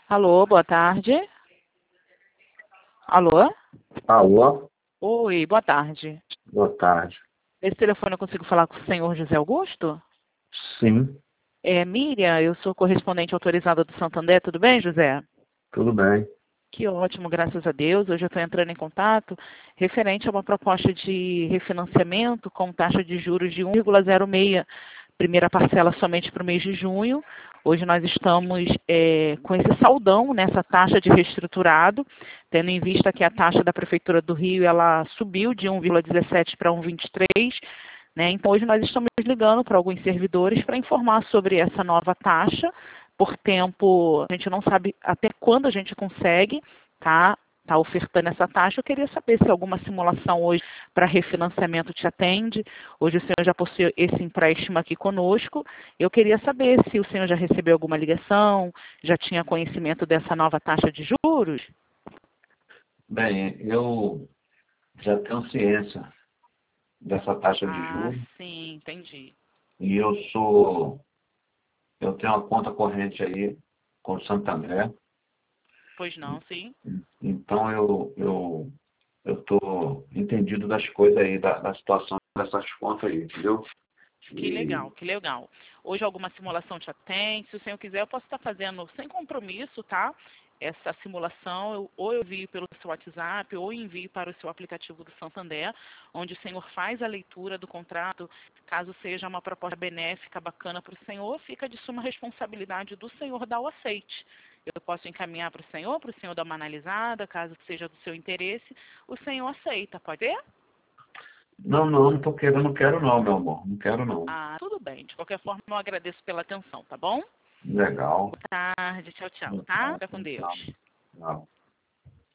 Alô, boa tarde. Alô? Alô, Oi, boa tarde. boa tarde. Esse telefone eu consigo falar com o senhor José Augusto? Sim, É Miriam, eu sou correspondente autorizada do Santander, tudo bem, José? tudo bem. Que ótimo, graças a Deus. Hoje eu estou entrando em contato referente a uma proposta de refinanciamento com taxa de juros de 1,06. Primeira parcela somente para o mês de junho. Hoje nós estamos com esse saldão nessa taxa de reestruturado, tendo em vista que a taxa da Prefeitura do Rio ela subiu de 1,17 para 1,23. Né? Então, hoje nós estamos ligando para alguns servidores para informar sobre essa nova taxa. Por tempo, a gente não sabe até quando a gente consegue tá ofertando essa taxa. Eu queria saber se alguma simulação hoje para refinanciamento te atende. Hoje o senhor já possui esse empréstimo aqui conosco. Eu queria saber se o senhor já recebeu alguma ligação, já tinha conhecimento dessa nova taxa de juros. Bem, eu já tenho ciência dessa taxa de Ah, juros sim, entendi. e eu tenho uma conta corrente aí com o Santander, Pois não, sim. então eu estou entendido das coisas aí, da situação dessas contas aí, entendeu? Que E legal, que legal. Hoje alguma simulação te atende? Se o senhor quiser, eu posso estar fazendo sem compromisso, tá? Essa simulação, ou eu envio pelo seu WhatsApp, ou envio para o seu aplicativo do Santander, onde o senhor faz a leitura do contrato. Caso seja uma proposta benéfica, bacana para o senhor, fica de suma responsabilidade do senhor dar o aceite. Eu posso encaminhar para o senhor dar uma analisada, caso seja do seu interesse, o senhor aceita, pode ser? não estou querendo, não quero não, meu amor, não quero não. Ah, tudo bem. De qualquer forma, eu agradeço pela atenção, tá bom? Legal. Boa tarde, tchau, tchau, tá? Legal, Fica com legal, Deus. legal.